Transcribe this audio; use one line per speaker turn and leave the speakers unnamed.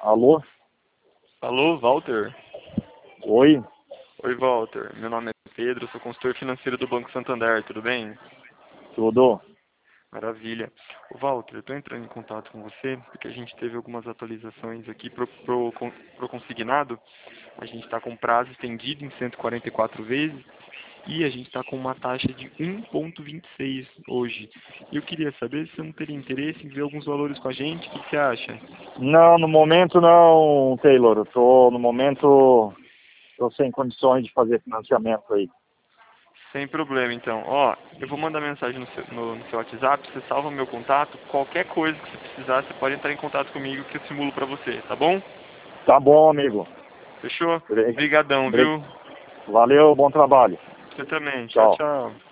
Alô?
Alô, Walter?
Oi?
Oi, Walter. Meu nome é Pedro, sou consultor financeiro do Banco Santander, tudo bem?
Tudo?
Maravilha. Ô, Walter, eu estou entrando em contato com você porque a gente teve algumas atualizações aqui pro consignado. A gente está com prazo estendido em 144 vezes e a gente está com uma taxa de 1,26 hoje. E eu queria saber se você não teria interesse em ver alguns valores com a gente, o que você acha?
Não, no momento não, Taylor. No momento, tô sem condições de fazer financiamento aí.
Sem problema, então. Ó, eu vou mandar mensagem no seu WhatsApp, você salva o meu contato. Qualquer coisa que você precisar, você pode entrar em contato comigo que eu simulo pra você, tá bom?
Tá bom, amigo.
Fechou?
Bre-
Obrigadão,
bre-
viu?
Valeu, bom trabalho.
Você também. Tchau,
Tchau.
tchau.